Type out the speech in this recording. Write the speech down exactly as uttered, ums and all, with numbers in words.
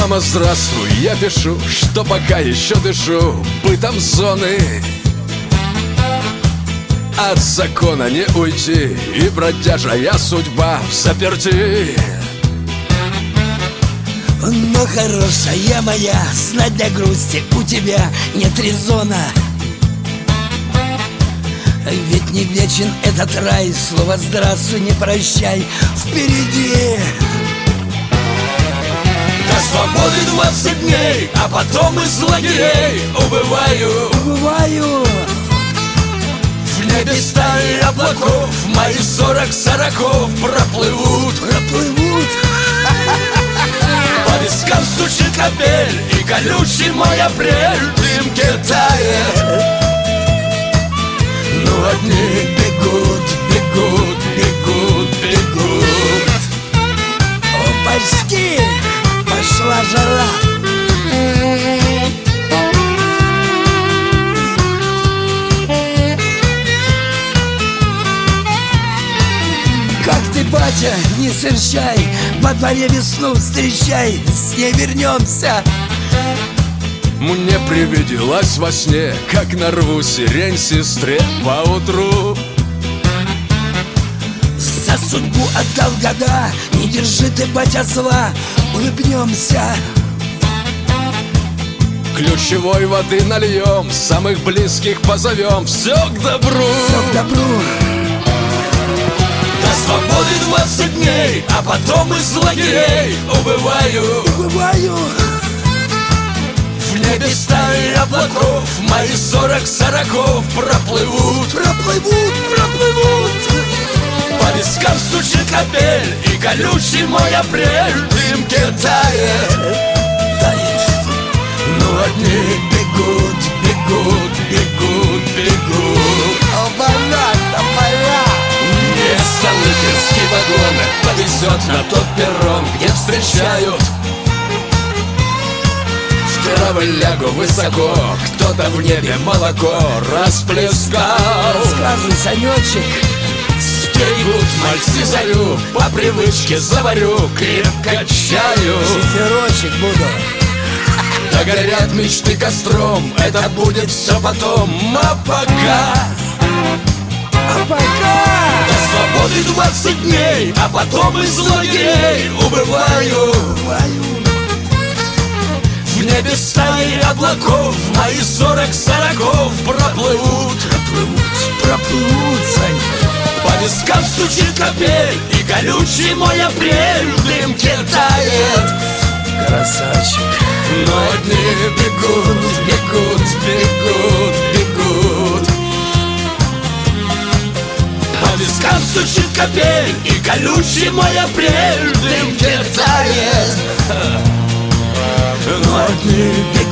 Мама, здравствуй, я пишу, что пока еще дышу бытом зоны. От закона не уйти, и бродяжая судьба в заперти. Но хорошая моя, знать для грусти у тебя нет резона. Ведь не вечен этот рай, слово «здравствуй» не прощай впереди. До свободы двадцать дней, а потом из лагерей убываю. Убываю. В небе стаи облаков, мои сорок сороков проплывут. Проплывут. По вискам стучит капель, и колючий мой апрель в дымке тает. Но одни бегут, бегут, бегут, бегут. Опачки, пошла жара. Как ты, батя, не серчай, во дворе весну встречай, с ней вернемся. Мне привиделась во сне, как нарву сирень сестре поутру. За судьбу отдал года, не держи ты, батя, зла, улыбнемся. Ключевой воды нальем, самых близких позовем, все к добру. Все к добру. До свободы двадцать дней, а потом из лагерей убываю. Убываю. В небе стаи облаков, мои сорок сороков проплывут. Проплывут, проплывут. По вискам стучит капель, и колючий мой апрель в дымке тает. Тает. Но одни бегут, бегут, бегут, бегут. Обана, тополя. Мне столыпинский вагон повезет на тот перрон, где встречают. В травы-лягу высоко, кто-то в небе молоко расплескал. Рассказывай, Санечек. Стерегут мальцы зарю, по привычке заварю крепко чаю. Зефирочек буду. Догорят мечты костром, это будет все потом. А пока, А пока до свободы двадцать дней, а потом из лагерей убываю. убываю. В небе стаи облаков, мои сорок сороков проплывут. Проплывут, проплывут, Сань. По вискам стучит капель, и колючий мой апрель в дымке тает. Красавчик. Но одни бегут, бегут, бегут, бегут. По вискам стучит капель, и колючий мой апрель в дымке тает. Но одни бегут.